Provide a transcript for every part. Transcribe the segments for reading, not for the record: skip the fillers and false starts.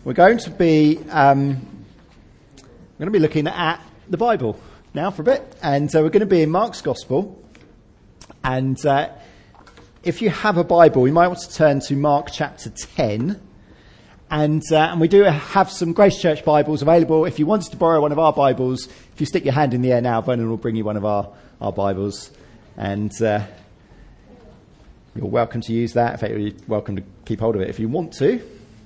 We're going to be looking at the Bible now for a bit, and we're going to be in Mark's Gospel. And if you have a Bible, you might want to turn to Mark chapter 10. And we do have some Grace Church Bibles available. If you wanted to borrow one of our Bibles, if you stick your hand in the air now, Vernon will bring you one of our Bibles. And you're welcome to use that. In fact, you're welcome to keep hold of it if you want to.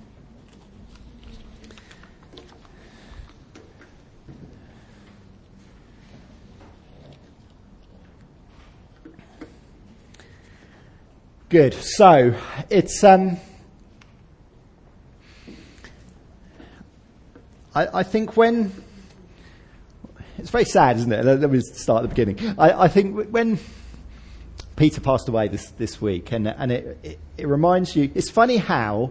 Good. So it's I think when it's very sad, isn't it? Let me start at the beginning. I think when Peter passed away this week, and it reminds you. It's funny how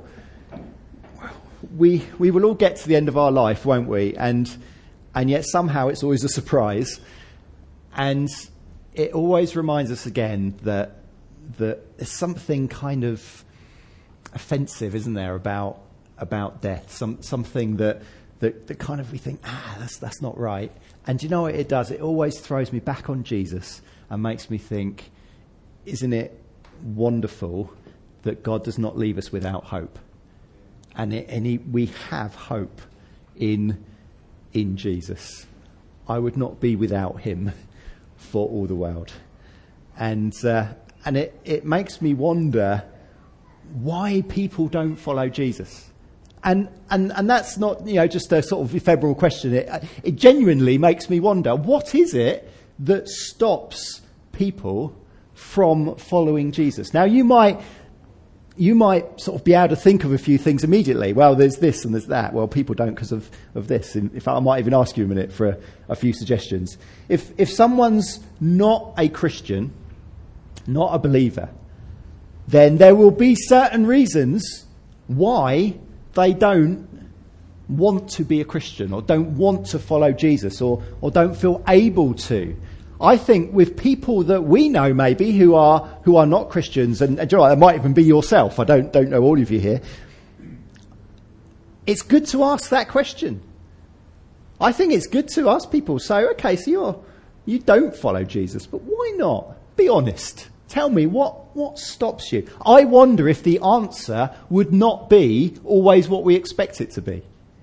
we will all get to the end of our life, won't we? And yet somehow it's always a surprise, and it always reminds us again that there's something kind of offensive, isn't there, about death? Something that kind of we think, that's not right. And do you know what it does? It always throws me back on Jesus and makes me think, isn't it wonderful that God does not leave us without hope? And we have hope in Jesus. I would not be without him for all the world. And it makes me wonder why people don't follow Jesus. And that's not, just a sort of ephemeral question. It genuinely makes me wonder, what is it that stops people from following Jesus? Now, you might sort of be able to think of a few things immediately. Well, there's this and there's that. Well, people don't because of this. In fact, I might even ask you a minute for a few suggestions. If someone's not a Christian, not a believer, then there will be certain reasons why they don't want to be a Christian or don't want to follow Jesus or don't feel able to. I think with people that we know maybe who are not Christians, and you know, that might even be yourself, I don't know all of you here, it's good to ask that question. I think it's good to ask people, so you don't follow Jesus, but why not? Be honest. Tell me, what stops you? I wonder if the answer would not be always what we expect it to be.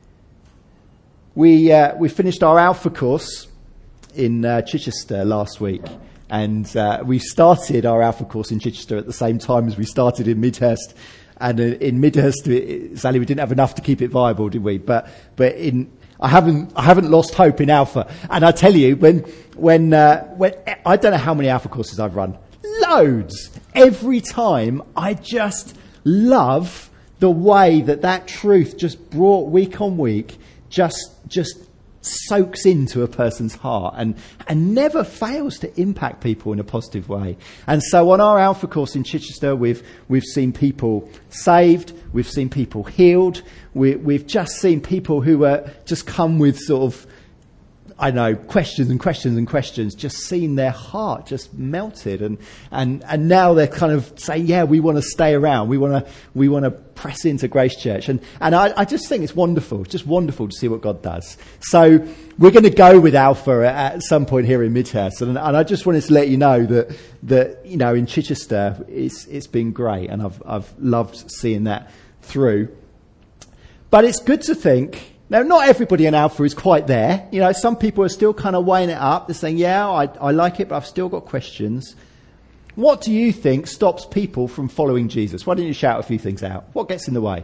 We finished our Alpha course in Chichester last week, and we started our Alpha course in Chichester at the same time as we started in Midhurst. And in Midhurst, sadly, we didn't have enough to keep it viable, did we? But I haven't lost hope in Alpha. And I tell you, when I don't know how many Alpha courses I've run. Loads. Every time I just love the way that truth just brought week on week just soaks into a person's heart and never fails to impact people in a positive way. And so on our Alpha course in Chichester, we've seen people saved, we've seen people healed, we've just seen people who just come with sort of, questions and questions and questions, just seen their heart just melted, and now they're kind of saying, we want to stay around, we want to press into Grace Church, and I just think it's wonderful, just wonderful to see what God does. So we're going to go with Alpha at some point here in Midhurst, and I just wanted to let you know that in Chichester it's been great, and I've loved seeing that through. But it's good to think. Now, not everybody in Alpha is quite there. Some people are still kind of weighing it up. They're saying, I like it, but I've still got questions. What do you think stops people from following Jesus? Why don't you shout a few things out? What gets in the way?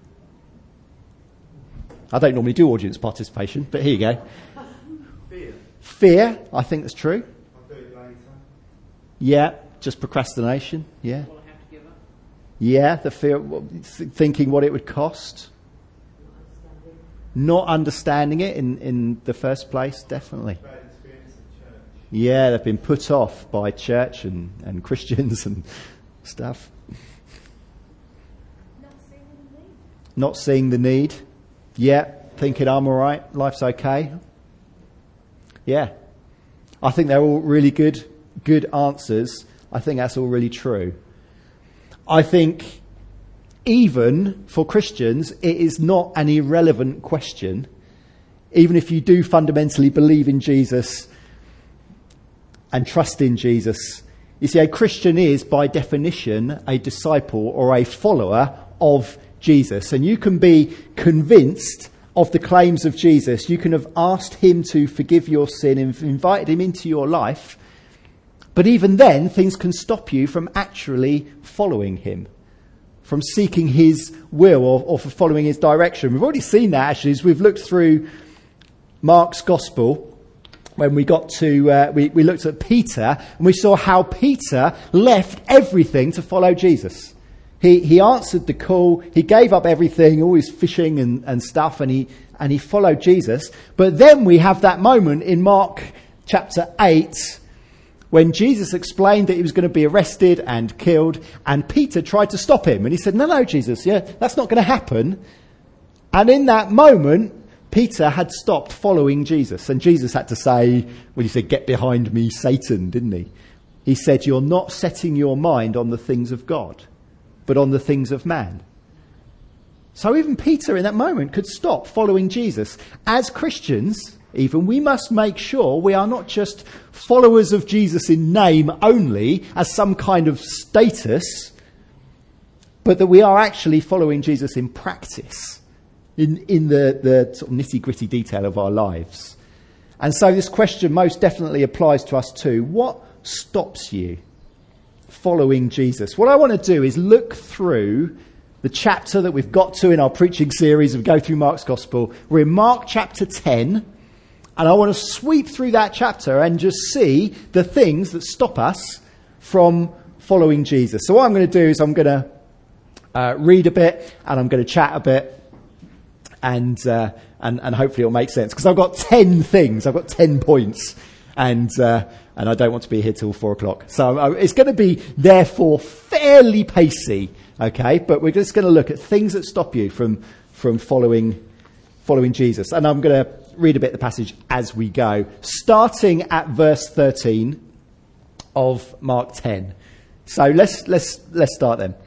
I don't normally do audience participation, but here you go. Fear, I think that's true. I'll do it later. Yeah, just procrastination. Yeah. Yeah, the fear, thinking what it would cost. Not understanding it in the first place, definitely. Bad experience at church. Yeah, they've been put off by church and Christians and stuff. Not seeing the need. Yeah, thinking I'm all right, life's okay. Yeah. I think they're all really good answers. I think that's all really true. I think even for Christians, it is not an irrelevant question. Even if you do fundamentally believe in Jesus and trust in Jesus. You see, a Christian is, by definition, a disciple or a follower of Jesus. And you can be convinced of the claims of Jesus. You can have asked him to forgive your sin and invited him into your life. But even then, things can stop you from actually following him, from seeking his will or for following his direction. We've already seen that, actually, as we've looked through Mark's Gospel. When we got to, we looked at Peter, and we saw how Peter left everything to follow Jesus. He answered the call, he gave up everything, all his fishing and stuff, and he followed Jesus. But then we have that moment in Mark chapter 8, when Jesus explained that he was going to be arrested and killed, and Peter tried to stop him. And he said, no, Jesus, that's not going to happen. And in that moment, Peter had stopped following Jesus. And Jesus had to say, well, he said, get behind me, Satan, didn't he? He said, you're not setting your mind on the things of God, but on the things of man. So even Peter in that moment could stop following Jesus. As Christians, even, we must make sure we are not just followers of Jesus in name only, as some kind of status, but that we are actually following Jesus in practice. In the sort of nitty-gritty detail of our lives. And so this question most definitely applies to us too. What stops you following Jesus? What I want to do is look through the chapter that we've got to in our preaching series of Go Through Mark's Gospel. We're in Mark chapter 10, and I want to sweep through that chapter and just see the things that stop us from following Jesus. So what I'm going to do is I'm going to read a bit, and I'm going to chat a bit. And hopefully it'll make sense, because I've got 10 things, I've got 10 points, and I don't want to be here till 4:00. So it's going to be therefore fairly pacey, okay? But we're just going to look at things that stop you from following Jesus, and I'm going to read a bit of the passage as we go, starting at verse 13 of Mark 10. So let's start then.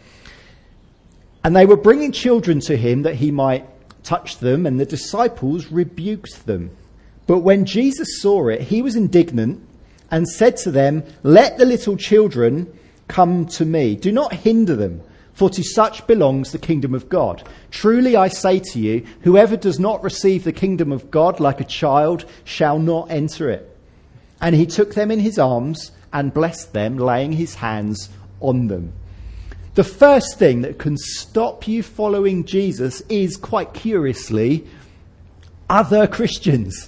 And they were bringing children to him that he might touched them, and the disciples rebuked them. But when Jesus saw it, he was indignant and said to them, let the little children come to me. Do not hinder them, for to such belongs the kingdom of God. Truly I say to you, whoever does not receive the kingdom of God like a child shall not enter it. And he took them in his arms and blessed them, laying his hands on them. The first thing that can stop you following Jesus is, quite curiously, other Christians.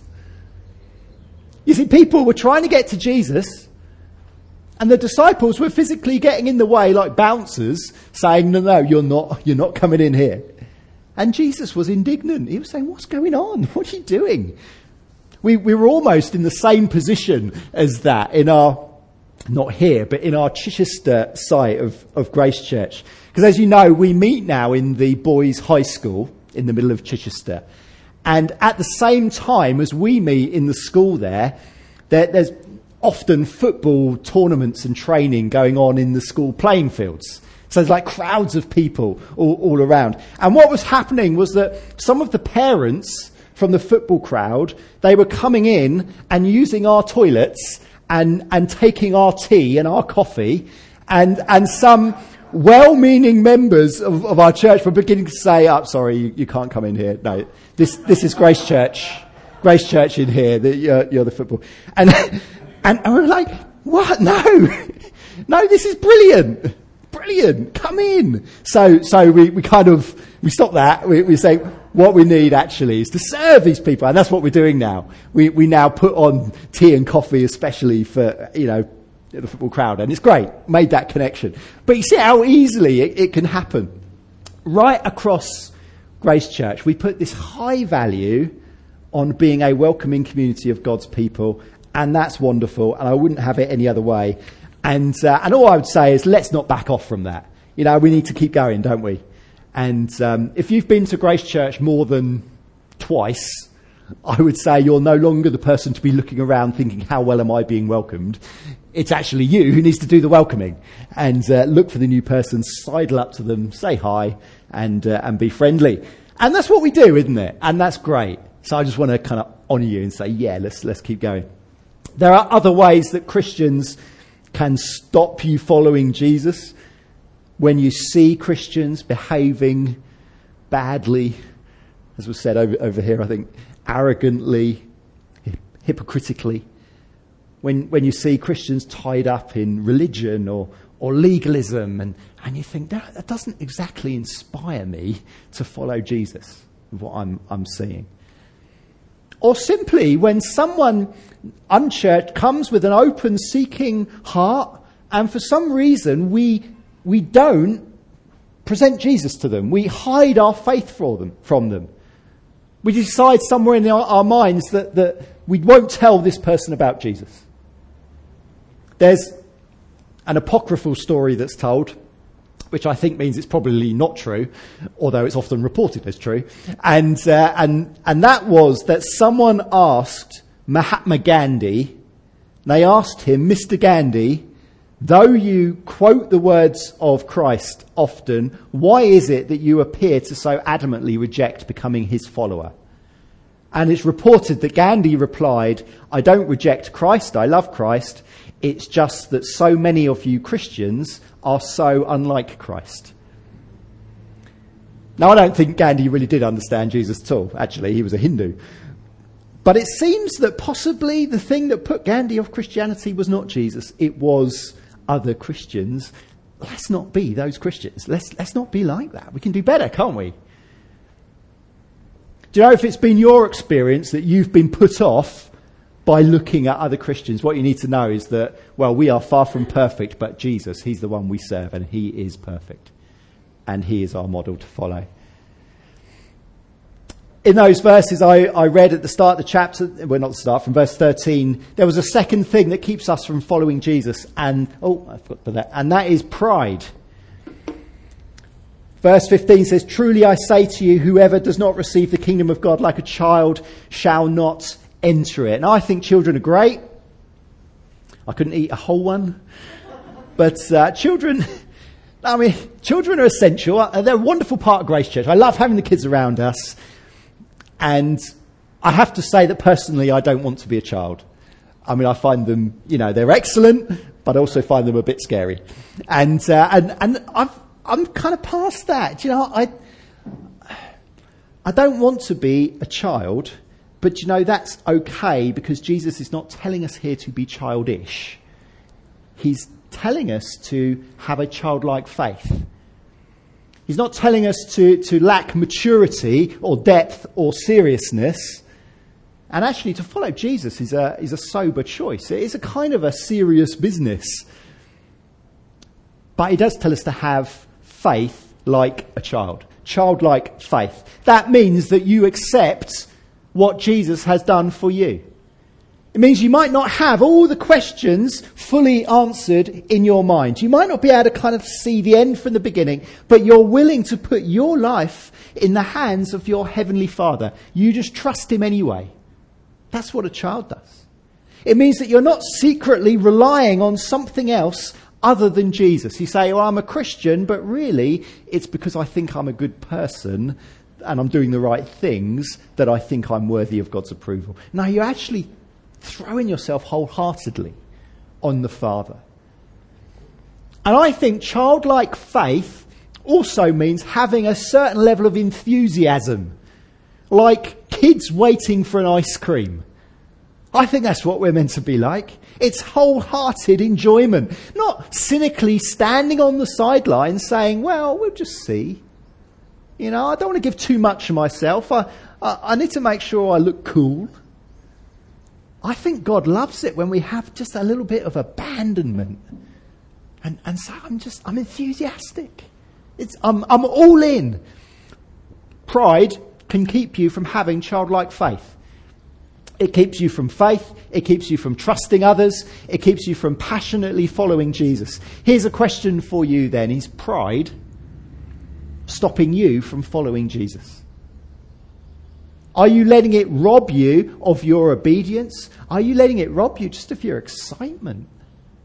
You see, people were trying to get to Jesus, and the disciples were physically getting in the way like bouncers, saying, no, you're not coming in here. And Jesus was indignant. He was saying, what's going on? What are you doing? We were almost in the same position as that in our, not here, but in our Chichester site of Grace Church. Because as you know, we meet now in the boys' high school in the middle of Chichester. And at the same time as we meet in the school there's often football tournaments and training going on in the school playing fields. So there's like crowds of people all around. And what was happening was that some of the parents from the football crowd, they were coming in and using our toilets and taking our tea and our coffee, and some well-meaning members of our church were beginning to say, oh, sorry, you can't come in here. No, this is Grace Church in here, you're the football. And we were like, what? No, this is brilliant, come in. So we stop that. We say, what we need actually is to serve these people, and that's what we're doing now. We now put on tea and coffee, especially for the football crowd, and it's great. Made that connection, but you see how easily it can happen. Right across Grace Church, we put this high value on being a welcoming community of God's people, and that's wonderful. And I wouldn't have it any other way. And all I would say is, let's not back off from that. We need to keep going, don't we? And if you've been to Grace Church more than twice, I would say you're no longer the person to be looking around thinking, how well am I being welcomed? It's actually you who needs to do the welcoming and look for the new person, sidle up to them, say hi, and be friendly. And that's what we do, isn't it? And that's great. So I just want to kind of honour you and say, yeah, let's keep going. There are other ways that Christians can stop you following Jesus. When you see Christians behaving badly, as was said over here, I think, arrogantly, hypocritically. When you see Christians tied up in religion or legalism, and you think, that doesn't exactly inspire me to follow Jesus, what I'm seeing. Or simply when someone unchurched comes with an open, seeking heart, and for some reason we don't present Jesus to them. We hide our faith from them. We decide somewhere in our minds that we won't tell this person about Jesus. There's an apocryphal story that's told, which I think means it's probably not true, although it's often reported as true. And that was that someone asked Mahatma Gandhi, they asked him, Mr. Gandhi, though you quote the words of Christ often, why is it that you appear to so adamantly reject becoming his follower? And it's reported that Gandhi replied, I don't reject Christ, I love Christ. It's just that so many of you Christians are so unlike Christ. Now, I don't think Gandhi really did understand Jesus at all. Actually, he was a Hindu. But it seems that possibly the thing that put Gandhi off Christianity was not Jesus. It was other Christians. Let's not be those Christians. Let's not be like that. We can do better, can't we? Do you know if it's been your experience that you've been put off by looking at other Christians? What you need to know is that, well, we are far from perfect, but Jesus, he's the one we serve, and he is perfect. And he is our model to follow. In those verses I read at the start of the chapter, well, not the start, from verse 13, there was a second thing that keeps us from following Jesus, and, I forgot that, and that is pride. Verse 15 says, truly I say to you, whoever does not receive the kingdom of God like a child shall not enter it. Now, I think children are great. I couldn't eat a whole one. But children are essential. They're a wonderful part of Grace Church. I love having the kids around us. And I have to say that personally, I don't want to be a child. I mean, I find them, they're excellent, but I also find them a bit scary. And I'm kind of past that. I don't want to be a child, but that's okay, because Jesus is not telling us here to be childish. He's telling us to have a childlike faith. He's not telling us to lack maturity or depth or seriousness. And actually, to follow Jesus is a sober choice. It is a kind of a serious business. But he does tell us to have faith like a child. Childlike faith. That means that you accept what Jesus has done for you. It means you might not have all the questions fully answered in your mind. You might not be able to kind of see the end from the beginning, but you're willing to put your life in the hands of your Heavenly Father. You just trust him anyway. That's what a child does. It means that you're not secretly relying on something else other than Jesus. You say, well, I'm a Christian, but really it's because I think I'm a good person and I'm doing the right things that I think I'm worthy of God's approval. No, you're actually throwing yourself wholeheartedly on the Father. And I think childlike faith also means having a certain level of enthusiasm, like kids waiting for an ice cream. I think that's what we're meant to be like. It's wholehearted enjoyment, not cynically standing on the sidelines saying, well, we'll just see. I don't want to give too much of myself. I need to make sure I look cool. I think God loves it when we have just a little bit of abandonment. And so I'm enthusiastic. I'm all in. Pride can keep you from having childlike faith. It keeps you from faith. It keeps you from trusting others. It keeps you from passionately following Jesus. Here's a question for you then. Is pride stopping you from following Jesus? Are you letting it rob you of your obedience? Are you letting it rob you just of your excitement?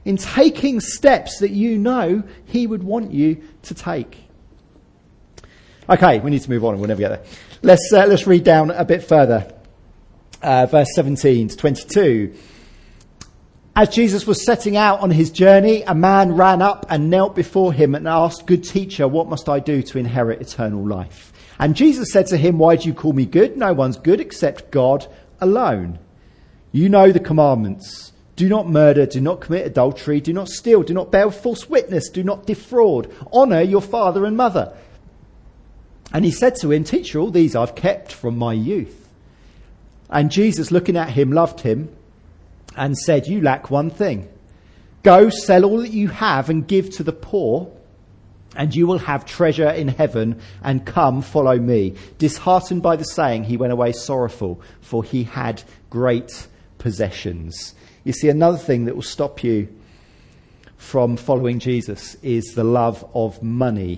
in taking steps that you know he would want you to take. Okay, we need to move on and we'll never get there. Let's read down a bit further. Verse 17 to 22. As Jesus was setting out on his journey, a man ran up and knelt before him and asked, "Good teacher, what must I do to inherit eternal life?" And Jesus said to him, "Why do you call me good? No one's good except God alone. You know the commandments. Do not murder, do not commit adultery, do not steal, do not bear false witness, do not defraud. Honour your father and mother." And he said to him, "Teacher, all these I've kept from my youth." And Jesus, looking at him, loved him and said, "You lack one thing. Go, sell all that you have and give to the poor, and you will have treasure in heaven, and come, follow me." Disheartened by the saying, he went away sorrowful, for he had great possessions. You see, another thing that will stop you from following Jesus is the love of money.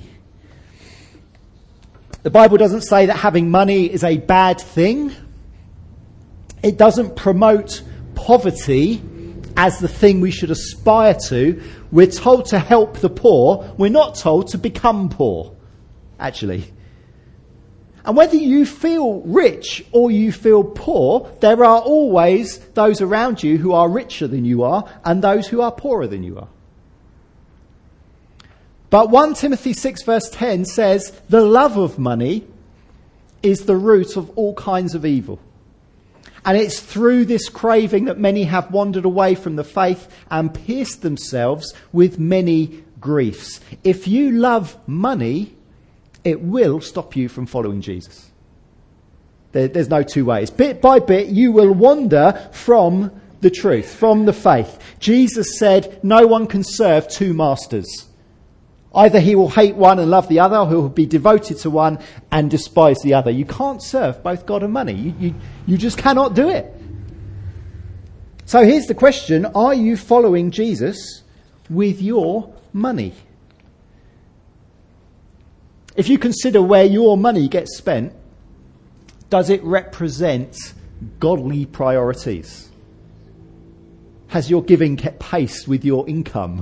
The Bible doesn't say that having money is a bad thing. It doesn't promote poverty as the thing we should aspire to. We're told to help the poor. We're not told to become poor, actually. And whether you feel rich or you feel poor, there are always those around you who are richer than you are and those who are poorer than you are. But 1 Timothy 6 verse 10 says, "The love of money is the root of all kinds of evil." And it's through this craving that many have wandered away from the faith and pierced themselves with many griefs. If you love money, it will stop you from following Jesus. There's no two ways. Bit by bit, you will wander from the truth, from the faith. Jesus said, no one can serve two masters. Either he will hate one and love the other, or he will be devoted to one and despise the other. You can't serve both God and money. You just cannot do it. So here's the question. Are you following Jesus with your money? If you consider where your money gets spent, does it represent godly priorities? Has your giving kept pace with your income?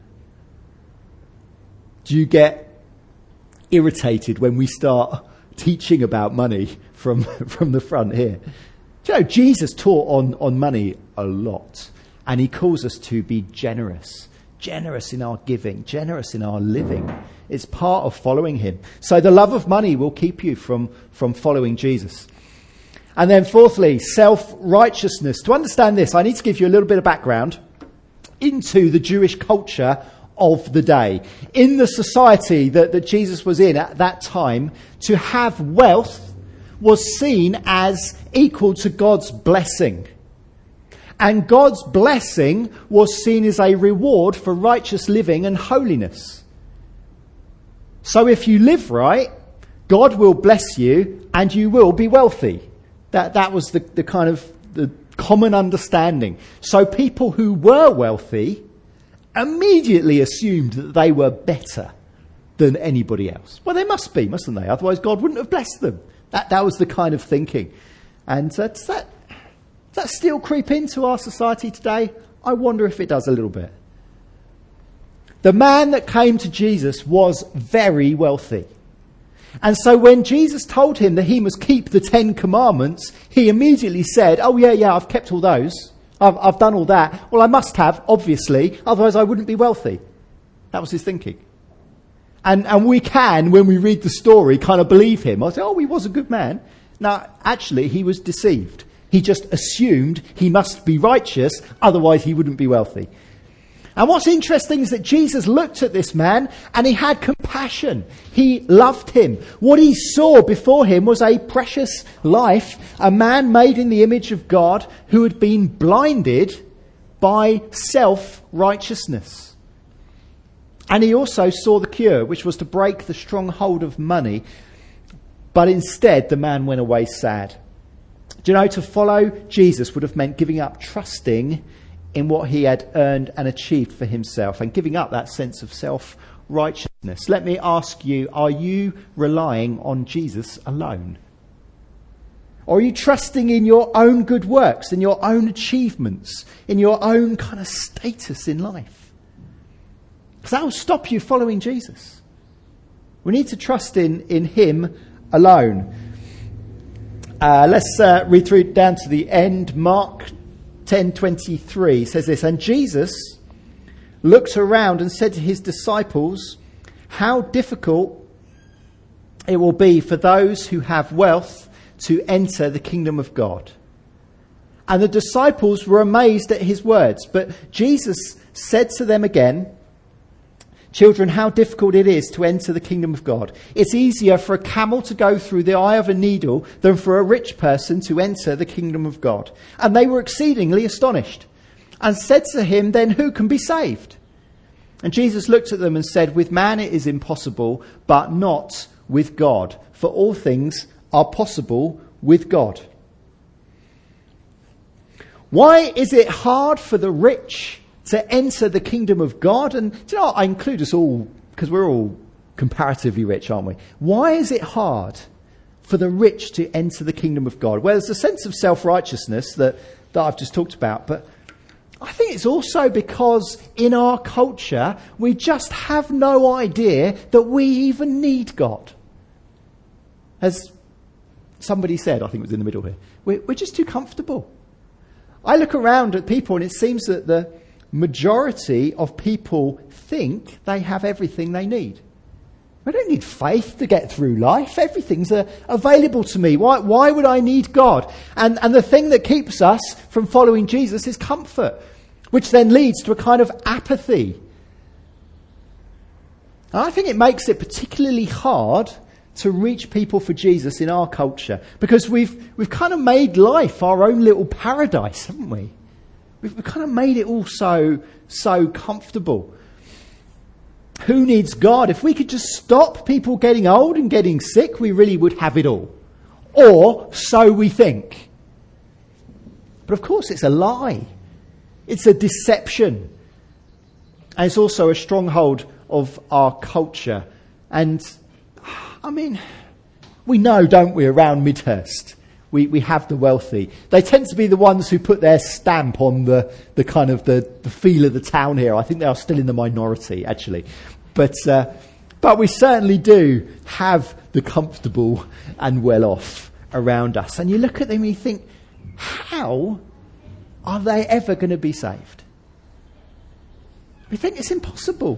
Do you get irritated when we start teaching about money from the front here? Do you know, Jesus taught on money a lot. And he calls us to be generous. Generous in our giving. Generous in our living. It's part of following him. So the love of money will keep you from following Jesus. And then fourthly, self-righteousness. To understand this, I need to give you a little bit of background into the Jewish culture of the day. In the society that Jesus was in at that time, to have wealth was seen as equal to God's blessing. And God's blessing was seen as a reward for righteous living and holiness. So if you live right, God will bless you and you will be wealthy. That was the kind of the common understanding. So people who were wealthy immediately assumed that they were better than anybody else. Well, they must be, mustn't they? Otherwise God wouldn't have blessed them. That was the kind of thinking. And does that still creep into our society today? I wonder if it does a little bit. The man that came to Jesus was very wealthy. And so when Jesus told him that he must keep the 10 commandments, he immediately said, "Oh yeah, I've kept all those. I've done all that. Well, I must have, obviously, otherwise I wouldn't be wealthy." That was his thinking. And we can, when we read the story, kind of believe him. I say, "Oh, he was a good man." Now, actually, he was deceived. He just assumed he must be righteous, otherwise he wouldn't be wealthy. And what's interesting is that Jesus looked at this man and he had compassion. He loved him. What he saw before him was a precious life, a man made in the image of God who had been blinded by self-righteousness. And he also saw the cure, which was to break the stronghold of money. But instead, the man went away sad. Do you know, to follow Jesus would have meant giving up trusting in what he had earned and achieved for himself and giving up that sense of self-righteousness. Let me ask you, are you relying on Jesus alone? Or are you trusting in your own good works, in your own achievements, in your own kind of status in life? Because that will stop you following Jesus. We need to trust in him alone. Let's read through down to the end. Mark 10:23 says this, "And Jesus looked around and said to his disciples, 'How difficult it will be for those who have wealth to enter the kingdom of God.' And the disciples were amazed at his words. But Jesus said to them again, 'Children, how difficult it is to enter the kingdom of God. It's easier for a camel to go through the eye of a needle than for a rich person to enter the kingdom of God.' And they were exceedingly astonished and said to him, 'Then who can be saved?' And Jesus looked at them and said, 'With man it is impossible, but not with God. For all things are possible with God.'" Why is it hard for the rich to enter the kingdom of God? And do you know what? I include us all because we're all comparatively rich, aren't we? Why is it hard for the rich to enter the kingdom of God? Well, there's a sense of self-righteousness that I've just talked about, but I think it's also because in our culture, we just have no idea that we even need God. As somebody said, I think it was in the middle here, we're just too comfortable. I look around at people and it seems that the majority of people think they have everything they need. I don't need faith to get through life. Everything's available to me. Why would I need God? And the thing that keeps us from following Jesus is comfort, which then leads to a kind of apathy. And I think it makes it particularly hard to reach people for Jesus in our culture because we've kind of made life our own little paradise, haven't we? We've kind of made it all so comfortable. Who needs God? If we could just stop people getting old and getting sick, we really would have it all. Or so we think. But of course it's a lie. It's a deception. And it's also a stronghold of our culture. And I mean, we know, don't we, around Midhurst, we have the wealthy. They tend to be the ones who put their stamp on the kind of the feel of the town here. I think they are still in the minority, actually. But we certainly do have the comfortable and well-off around us. And you look at them and you think, how are they ever going to be saved? We think it's impossible.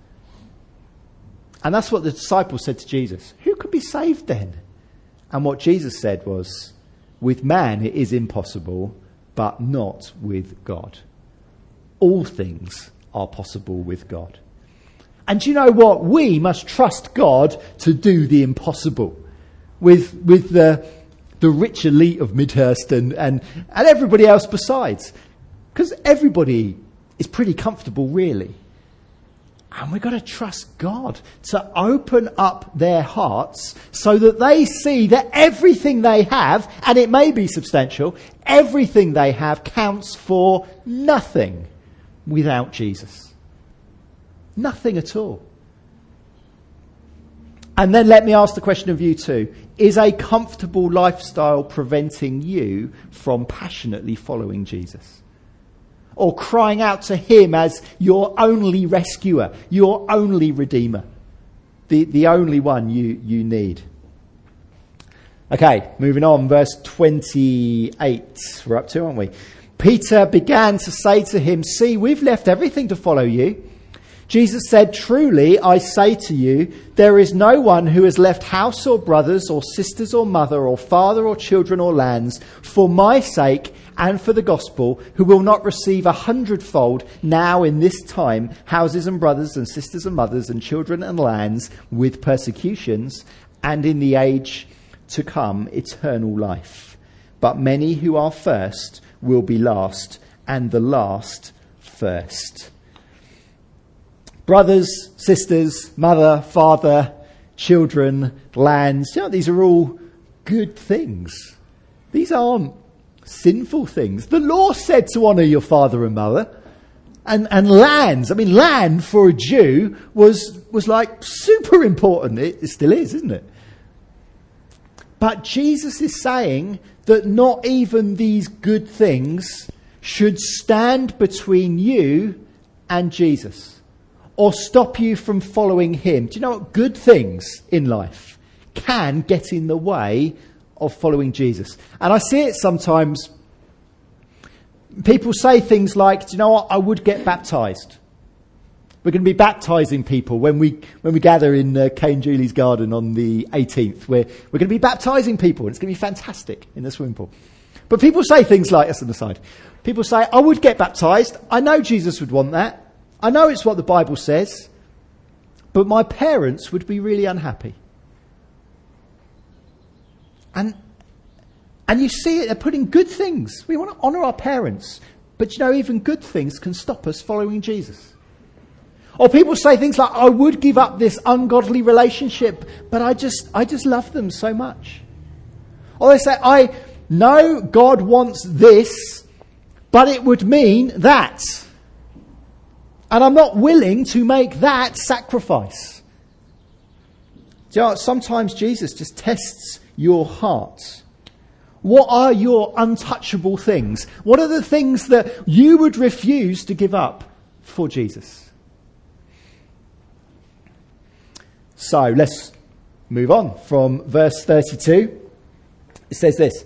And that's what the disciples said to Jesus. Who could be saved then? And what Jesus said was, with man it is impossible, but not with God. All things are possible with God. And do you know what? We must trust God to do the impossible. With the rich elite of Midhurst and everybody else besides. Because everybody is pretty comfortable, really. And we've got to trust God to open up their hearts so that they see that everything they have, and it may be substantial, everything they have counts for nothing without Jesus. Nothing at all. And then let me ask the question of you too. Is a comfortable lifestyle preventing you from passionately following Jesus? Or crying out to him as your only rescuer, your only redeemer, the only one you need. Okay, moving on, verse 28 we're up to, aren't we? Peter began to say to him, "See, we've left everything to follow you." Jesus said, "Truly, I say to you, there is no one who has left house or brothers or sisters or mother or father or children or lands for my sake and for the gospel, who will not receive 100-fold now in this time houses and brothers and sisters and mothers and children and lands with persecutions, and in the age to come eternal life. But many who are first will be last, and the last first." Brothers, sisters, mother, father, children, lands, these are all good things. These aren't sinful things. The law said to honour your father and mother. And lands, land for a Jew was like super important. It still is, isn't it? But Jesus is saying that not even these good things should stand between you and Jesus or stop you from following him. Do you know what? Good things in life can get in the way of following Jesus. And I see it sometimes. People say things like, do you know what? I would get baptised. We're going to be baptising people when we gather in Kane Julie's garden on the 18th. We're going to be baptising people, and it's going to be fantastic in the swimming pool. But people say things like, that's on the side. People say, I would get baptised. I know Jesus would want that. I know it's what the Bible says. But my parents would be really unhappy. And you see it, they're putting good things. We want to honour our parents. But you know, even good things can stop us following Jesus. Or people say things like, I would give up this ungodly relationship, but I just love them so much. Or they say, I know God wants this, but it would mean that. And I'm not willing to make that sacrifice. Do you know what? Sometimes Jesus just tests your heart. What are your untouchable things? What are the things that you would refuse to give up for Jesus? So let's move on from verse 32. It says this.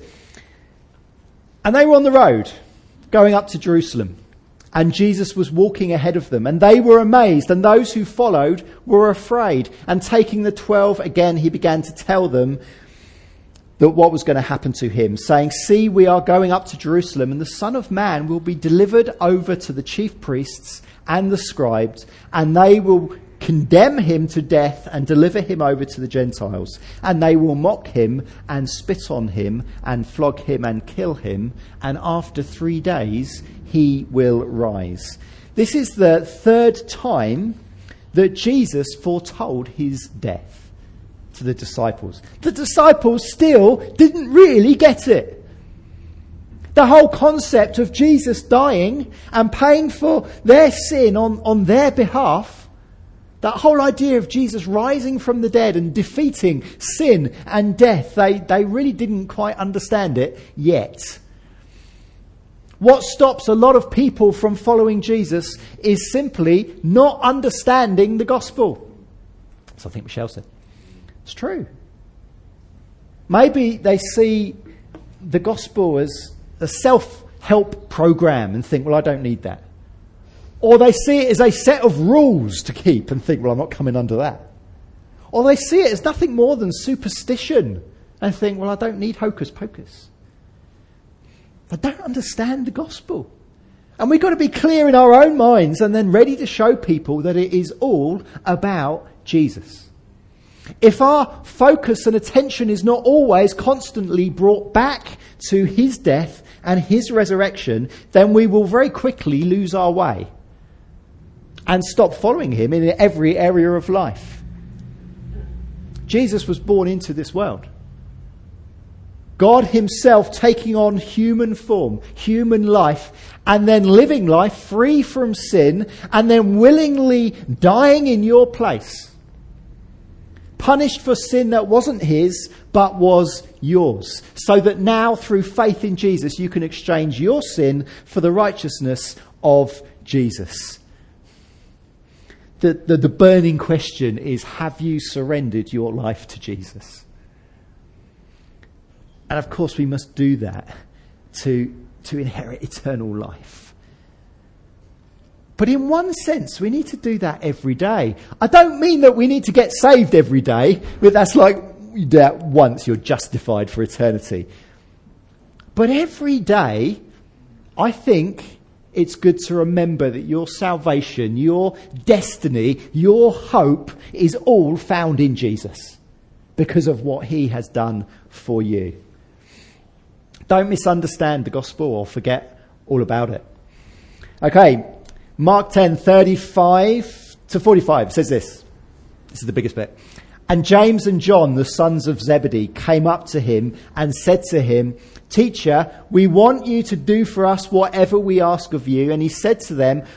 And they were on the road going up to Jerusalem, and Jesus was walking ahead of them, and they were amazed, and those who followed were afraid. And taking the 12 again, he began to tell them that what was going to happen to him, saying, see, we are going up to Jerusalem, and the Son of Man will be delivered over to the chief priests and the scribes, and they will condemn him to death and deliver him over to the Gentiles. And they will mock him and spit on him and flog him and kill him. And after 3 days, he will rise. This is the third time that Jesus foretold his death to the disciples. The disciples still didn't really get it. The whole concept of Jesus dying and paying for their sin on their behalf, that whole idea of Jesus rising from the dead and defeating sin and death, they really didn't quite understand it yet. What stops a lot of people from following Jesus is simply not understanding the gospel. So I think Michelle said. It's true. Maybe they see the gospel as a self-help program and think, well, I don't need that. Or they see it as a set of rules to keep and think, well, I'm not coming under that. Or they see it as nothing more than superstition and think, well, I don't need hocus pocus. They don't understand the gospel. And we've got to be clear in our own minds and then ready to show people that it is all about Jesus. If our focus and attention is not always constantly brought back to his death and his resurrection, then we will very quickly lose our way and stop following him in every area of life. Jesus was born into this world. God himself taking on human form, human life, and then living life free from sin, and then willingly dying in your place. Punished for sin that wasn't his, but was yours. So that now, through faith in Jesus, you can exchange your sin for the righteousness of Jesus. The burning question is, have you surrendered your life to Jesus? And of course we must do that to inherit eternal life. But in one sense, we need to do that every day. I don't mean that we need to get saved every day, but that's like you do that once, you're justified for eternity. But every day, I think it's good to remember that your salvation, your destiny, your hope is all found in Jesus because of what he has done for you. Don't misunderstand the gospel or forget all about it. Okay, Mark 10:35 to 45 says this. This is the biggest bit. And James and John, the sons of Zebedee, came up to him and said to him, Teacher, we want you to do for us whatever we ask of you. And he said to them,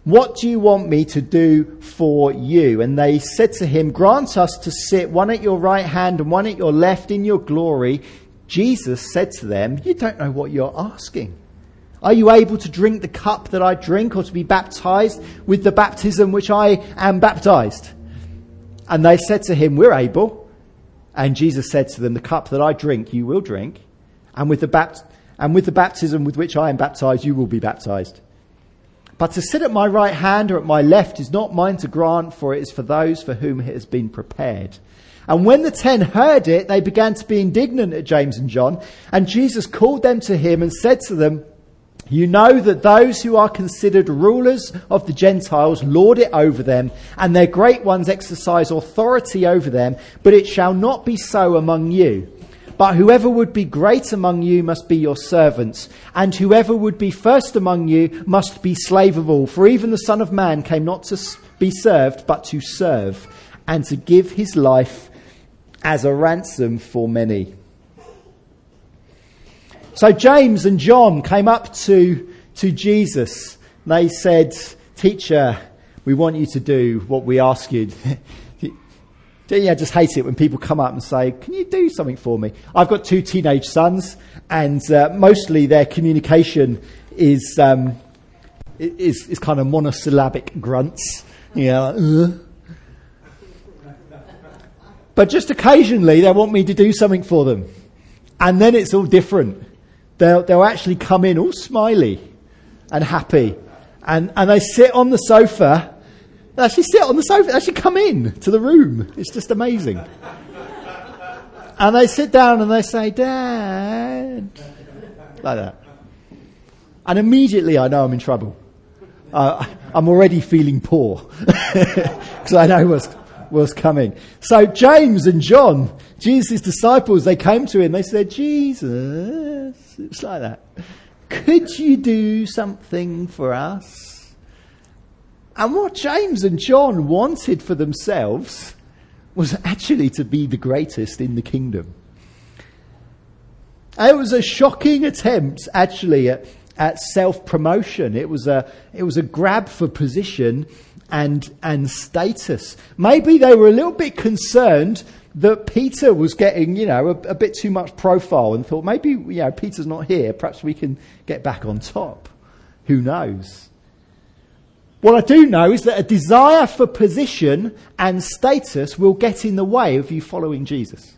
What do you want me to do for you? And they said to him, grant us to sit one at your right hand and one at your left in your glory. Jesus said to them, you don't know what you're asking. Are you able to drink the cup that I drink, or to be baptized with the baptism which I am baptized? And they said to him, we're able. And Jesus said to them, the cup that I drink, you will drink. And with the baptism with which I am baptized, you will be baptized. But to sit at my right hand or at my left is not mine to grant, for it is for those for whom it has been prepared. And when the 10 heard it, they began to be indignant at James and John. And Jesus called them to him and said to them, you know that those who are considered rulers of the Gentiles lord it over them, and their great ones exercise authority over them, but it shall not be so among you. But whoever would be great among you must be your servants, and whoever would be first among you must be slave of all. For even the Son of Man came not to be served, but to serve, and to give his life as a ransom for many. So James and John came up to Jesus. They said, Teacher, we want you to do what we ask you. Don't you just hate it when people come up and say, can you do something for me? I've got 2 teenage sons, and mostly their communication is kind of monosyllabic grunts. But just occasionally they want me to do something for them. And then it's all different. They'll actually come in all smiley and happy. And they sit on the sofa. They actually sit on the sofa. They actually come in to the room. It's just amazing. And they sit down and they say, Dad. Like that. And immediately I know I'm in trouble. I'm already feeling poor. Because I know what's coming. So James and John, Jesus' disciples, they came to him. They said, Jesus. It's like that. Could you do something for us? And what James and John wanted for themselves was actually to be the greatest in the kingdom. And it was a shocking attempt, actually, at self-promotion. It was a grab for position and status. Maybe they were a little bit concerned that Peter was getting, a bit too much profile, and thought maybe, Peter's not here. Perhaps we can get back on top. Who knows? What I do know is that a desire for position and status will get in the way of you following Jesus.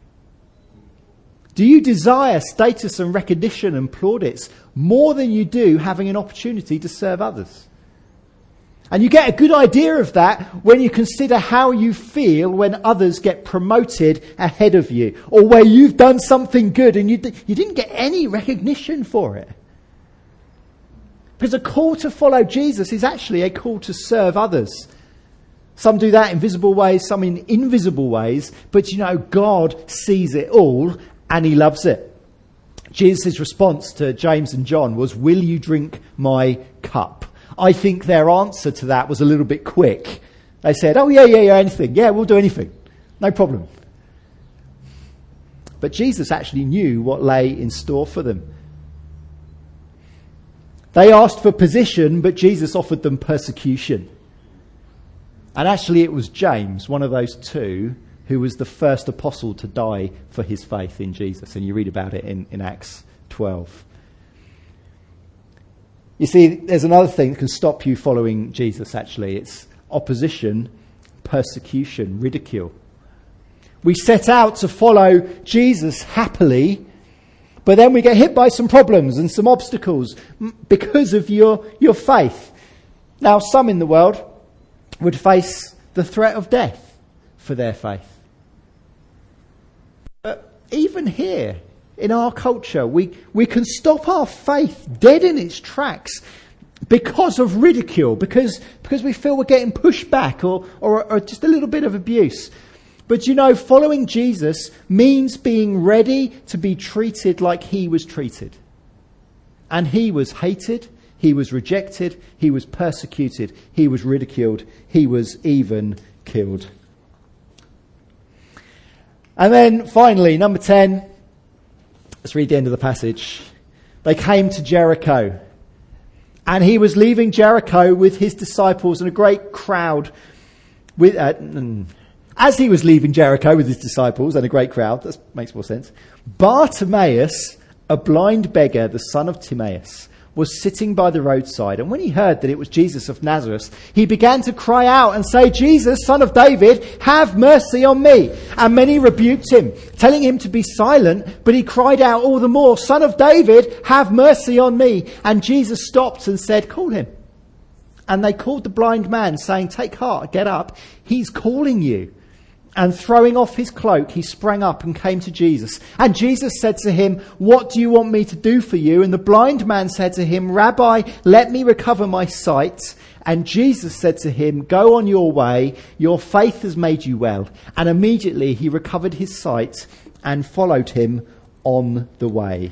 Do you desire status and recognition and plaudits more than you do having an opportunity to serve others? And you get a good idea of that when you consider how you feel when others get promoted ahead of you, or where you've done something good and you didn't get any recognition for it. Because a call to follow Jesus is actually a call to serve others. Some do that in visible ways, some in invisible ways, but God sees it all and he loves it. Jesus' response to James and John was, will you drink my cup? I think their answer to that was a little bit quick. They said, oh yeah, anything. Yeah, we'll do anything. No problem. But Jesus actually knew what lay in store for them. They asked for position, but Jesus offered them persecution. And actually it was James, one of those 2, who was the first apostle to die for his faith in Jesus. And you read about it in Acts 12. You see, there's another thing that can stop you following Jesus, actually. It's opposition, persecution, ridicule. We set out to follow Jesus happily, but then we get hit by some problems and some obstacles because of your faith. Now, some in the world would face the threat of death for their faith. But even here, in our culture, we can stop our faith dead in its tracks because of ridicule, because we feel we're getting pushed back or just a little bit of abuse. But following Jesus means being ready to be treated like he was treated. And he was hated, he was rejected, he was persecuted, he was ridiculed, he was even killed. And then finally, number 10, let's read the end of the passage. They came to Jericho. And he was leaving Jericho with his disciples and a great crowd. As he was leaving Jericho with his disciples and a great crowd, that makes more sense, Bartimaeus, a blind beggar, the son of Timaeus, was sitting by the roadside. And when he heard that it was Jesus of Nazareth, he began to cry out and say, "Jesus, son of David, have mercy on me." And many rebuked him, telling him to be silent. But he cried out all the more, "Son of David, have mercy on me." And Jesus stopped and said, "Call him." And they called the blind man, saying, "Take heart, get up. He's calling you." And throwing off his cloak, he sprang up and came to Jesus. And Jesus said to him, "What do you want me to do for you?" And the blind man said to him, "Rabbi, let me recover my sight." And Jesus said to him, "Go on your way. Your faith has made you well." And immediately he recovered his sight and followed him on the way.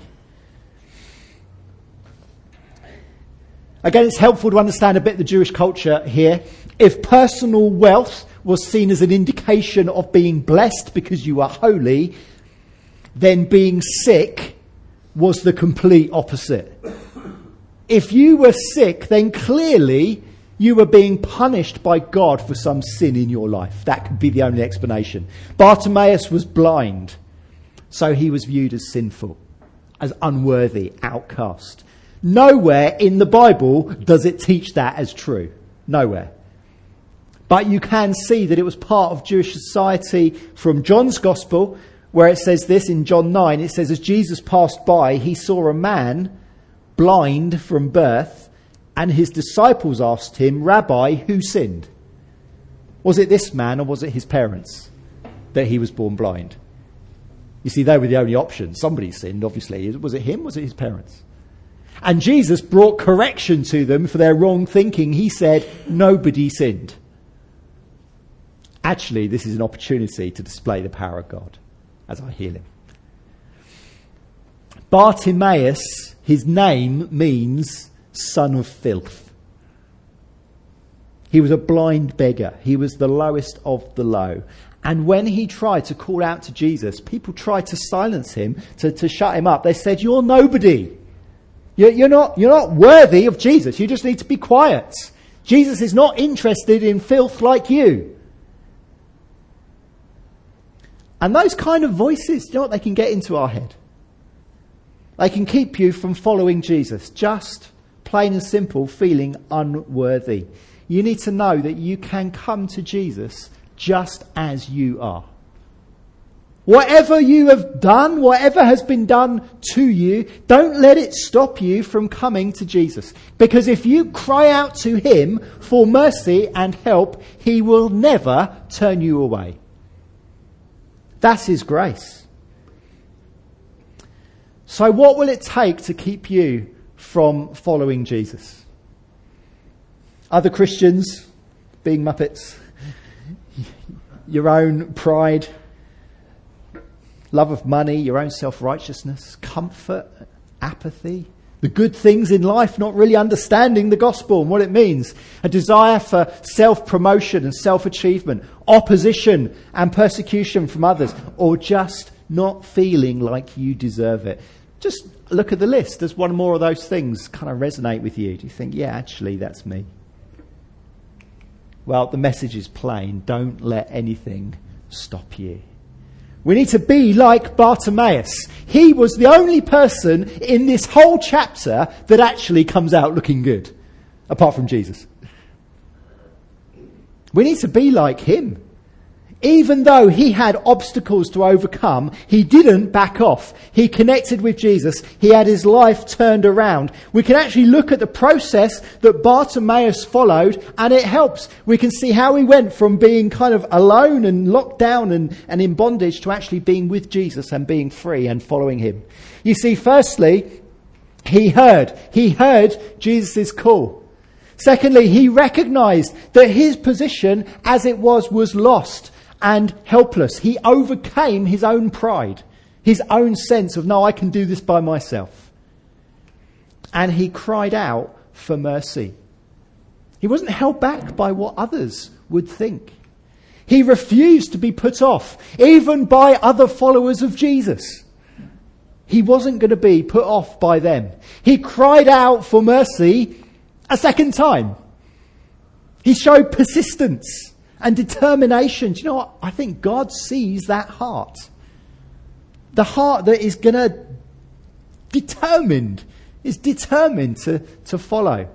Again, it's helpful to understand a bit the Jewish culture here. If personal wealth was seen as an indication of being blessed because you are holy, then being sick was the complete opposite. If you were sick, then clearly you were being punished by God for some sin in your life. That could be the only explanation. Bartimaeus was blind, so he was viewed as sinful, as unworthy, outcast. Nowhere in the Bible does it teach that as true. Nowhere. But you can see that it was part of Jewish society from John's Gospel, where it says this in John 9. It says, as Jesus passed by, he saw a man blind from birth, and his disciples asked him, "Rabbi, who sinned? Was it this man or was it his parents that he was born blind?" You see, they were the only option. Somebody sinned, obviously. Was it him? Was it his parents? And Jesus brought correction to them for their wrong thinking. He said, nobody sinned. Actually, this is an opportunity to display the power of God as I heal him. Bartimaeus, his name means son of filth. He was a blind beggar. He was the lowest of the low. And when he tried to call out to Jesus, people tried to silence him, to shut him up. They said, "You're nobody. You're not worthy of Jesus. You just need to be quiet. Jesus is not interested in filth like you." And those kind of voices, you know what, they can get into our head. They can keep you from following Jesus. Just plain and simple feeling unworthy. You need to know that you can come to Jesus just as you are. Whatever you have done, whatever has been done to you, don't let it stop you from coming to Jesus. Because if you cry out to him for mercy and help, he will never turn you away. That's his grace. So what will it take to keep you from following Jesus? Other Christians, being muppets, your own pride, love of money, your own self-righteousness, comfort, apathy, the good things in life, not really understanding the gospel and what it means, a desire for self-promotion and self-achievement, opposition and persecution from others, or just not feeling like you deserve it. Just look at the list. Does one more of those things kind of resonate with you? Do you think, yeah, actually, that's me? Well, the message is plain. Don't let anything stop you. We need to be like Bartimaeus. He was the only person in this whole chapter that actually comes out looking good, apart from Jesus. We need to be like him. Even though he had obstacles to overcome, he didn't back off. He connected with Jesus. He had his life turned around. We can actually look at the process that Bartimaeus followed, and it helps. We can see how he went from being kind of alone and locked down and in bondage to actually being with Jesus and being free and following him. You see, firstly, he heard Jesus' call. Secondly, he recognized that his position as it was lost and helpless. He overcame his own pride, his own sense of, no, I can do this by myself. And he cried out for mercy. He wasn't held back by what others would think. He refused to be put off, even by other followers of Jesus. He wasn't going to be put off by them. He cried out for mercy a second time. He showed persistence and determination. Do you know what? I think God sees that heart. The heart that is determined to follow.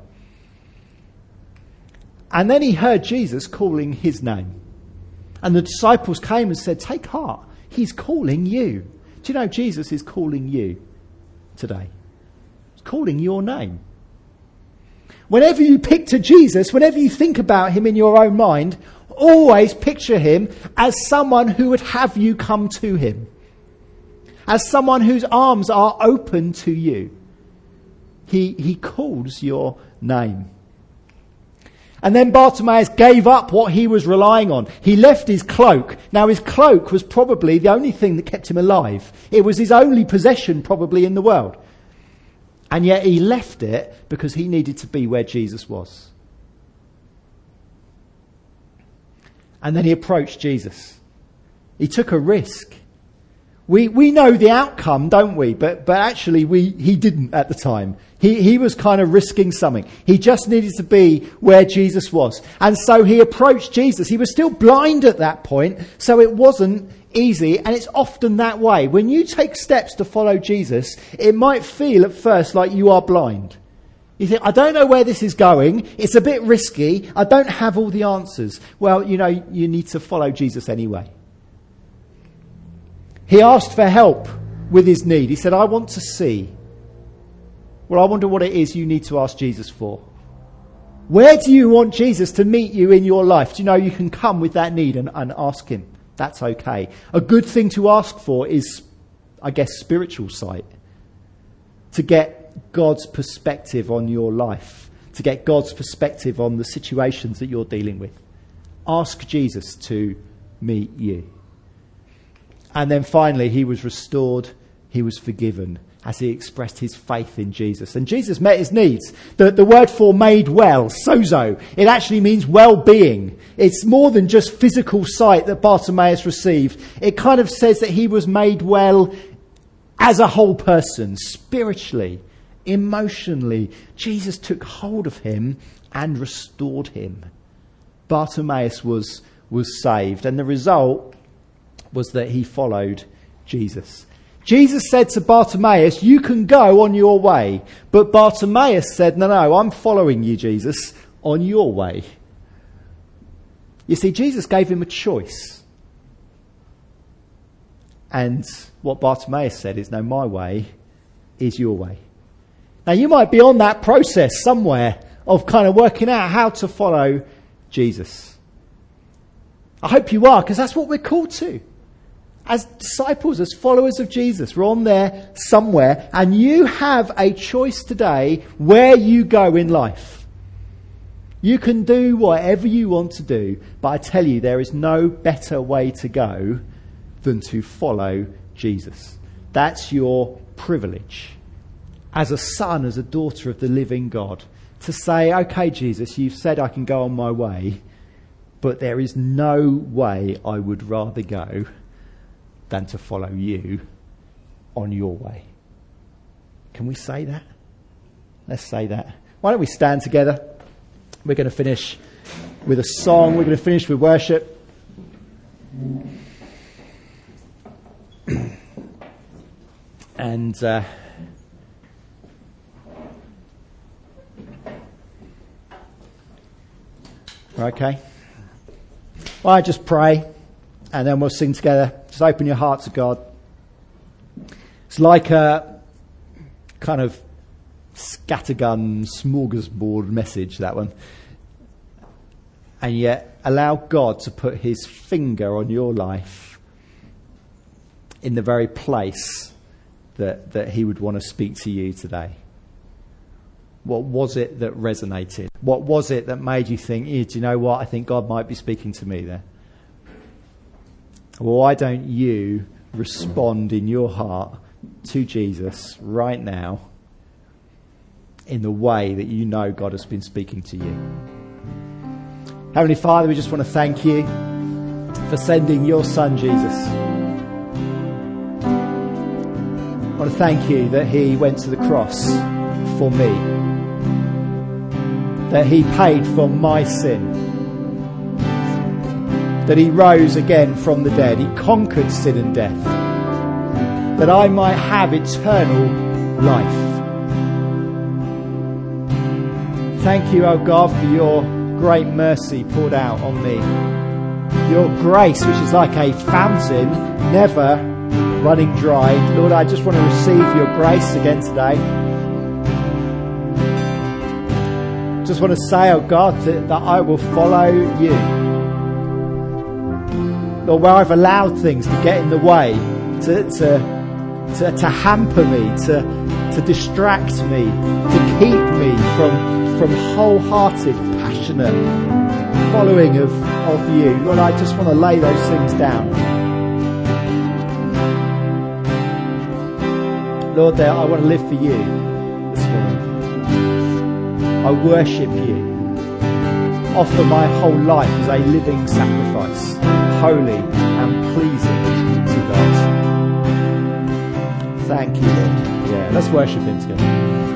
And then he heard Jesus calling his name. And the disciples came and said, take heart, he's calling you. Do you know Jesus is calling you today? He's calling your name. Whenever you picture Jesus, whenever you think about him in your own mind, always picture him as someone who would have you come to him. As someone whose arms are open to you. He calls your name. And then Bartimaeus gave up what he was relying on. He left his cloak. Now his cloak was probably the only thing that kept him alive. It was his only possession probably in the world. And yet he left it because he needed to be where Jesus was. And then he approached Jesus. He took a risk. We know the outcome, don't we? But actually he didn't at the time. He was kind of risking something. He just needed to be where Jesus was. And so he approached Jesus. He was still blind at that point, so it wasn't easy. And it's often that way. When you take steps to follow Jesus, it might feel at first like you are blind. You think, I don't know where this is going. It's a bit risky. I don't have all the answers. Well, you need to follow Jesus anyway. He asked for help with his need. He said, I want to see. Well, I wonder what it is you need to ask Jesus for. Where do you want Jesus to meet you in your life? Do you know you can come with that need and ask him? That's okay. A good thing to ask for is, I guess, spiritual sight. To get God's perspective on your life. To get God's perspective on the situations that you're dealing with. Ask Jesus to meet you. And then finally, he was restored, he was forgiven, as he expressed his faith in Jesus. And Jesus met his needs. The word for made well, sozo, it actually means well-being. It's more than just physical sight that Bartimaeus received. It kind of says that he was made well as a whole person, spiritually, emotionally. Jesus took hold of him and restored him. Bartimaeus was saved, and the result was that he followed Jesus. Jesus said to Bartimaeus, you can go on your way. But Bartimaeus said, no, I'm following you, Jesus, on your way. You see, Jesus gave him a choice. And what Bartimaeus said is, no, my way is your way. Now, you might be on that process somewhere of kind of working out how to follow Jesus. I hope you are, because that's what we're called to. As disciples, as followers of Jesus, we're on there somewhere, and you have a choice today where you go in life. You can do whatever you want to do, but I tell you, there is no better way to go than to follow Jesus. That's your privilege. As a son, as a daughter of the living God, to say, okay, Jesus, you've said I can go on my way, but there is no way I would rather go than to follow you on your way. Can we say that? Let's say that. Why don't we stand together? We're going to finish with a song. We're going to finish with worship. And okay. Well, I just pray, and then we'll sing together. Just open your heart to God. It's like a kind of scattergun, smorgasbord message, that one. And yet, allow God to put his finger on your life in the very place that he would want to speak to you today. What was it that resonated? What was it that made you think, do you know what? I think God might be speaking to me there. Well, why don't you respond in your heart to Jesus right now in the way that you know God has been speaking to you? Heavenly Father, we just want to thank you for sending your Son, Jesus. I want to thank you that he went to the cross for me. that he paid for my sin, that he rose again from the dead, he conquered sin and death, that I might have eternal life. Thank you, O God, for your great mercy poured out on me. Your grace, which is like a fountain, never running dry. Lord, I just want to receive your grace again today. Just want to say, oh God, that I will follow you. Lord, where I've allowed things to get in the way, to hamper me, to distract me, to keep me from wholehearted, passionate following of you. Lord, I just want to lay those things down. Lord, I want to live for you this morning. I worship you. Offer my whole life as a living sacrifice, holy and pleasing to God. Thank you, Lord. Yeah, let's worship him together.